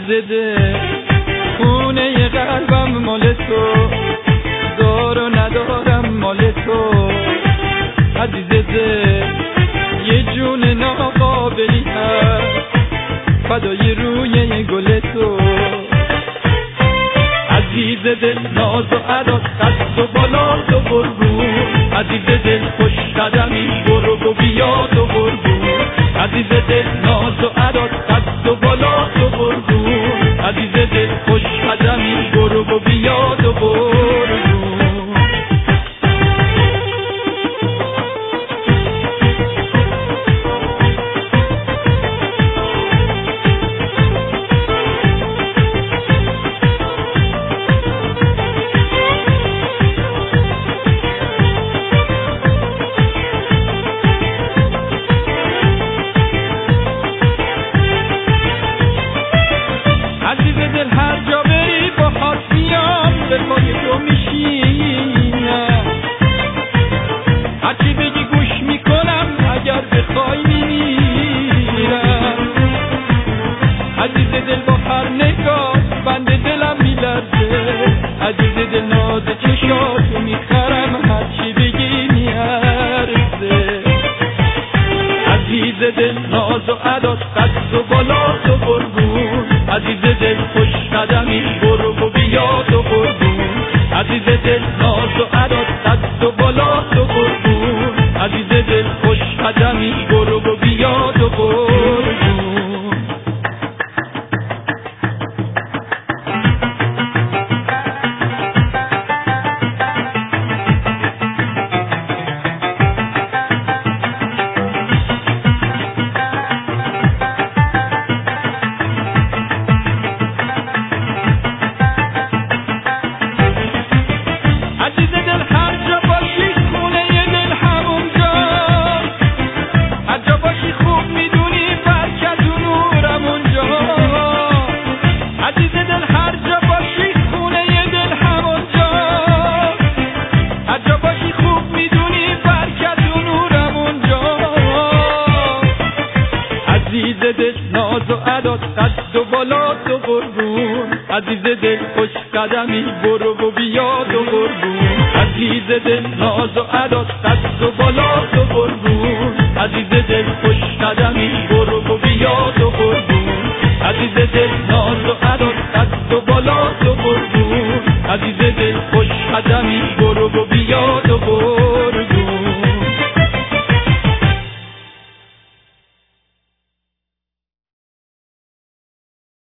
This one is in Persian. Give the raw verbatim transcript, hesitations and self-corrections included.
دل خونه قلبم مال تو، دار و ندارم مال تو. عزیز دل یه جون ناقابلی هست فدای روی گل تو. عزیز دل ناز و عداد قد و بالا تو قربون، عزیز دل خوش قدمی برو و بیا تو قربون. عزیز دل ناز و عداد قد و بالا تو قربون، عزیز دل خوش قدمی برو و بیا تو قربون. ناز و عداد قد و بالا تو قربون، عزیز دل خوش قدمی برو و بیا تو قربون. عزیز دل ناز و عداد قد و بالا تو قربون، عزیز دل خوش قدمی برو و بیا تو قربون. ناز و عداد قد و بالا تو قربون، عزیز دل خوش قدمی برو و بیا تو قربون. عزیز دل ناز و عداد قد و بالا تو قربون، عزیز دل خوش قدمی برو و بیا تو قربون. عزیز دل ناز و عداد قد و بالا تو قربون، عزیز دل خوش قدمی برو و بیا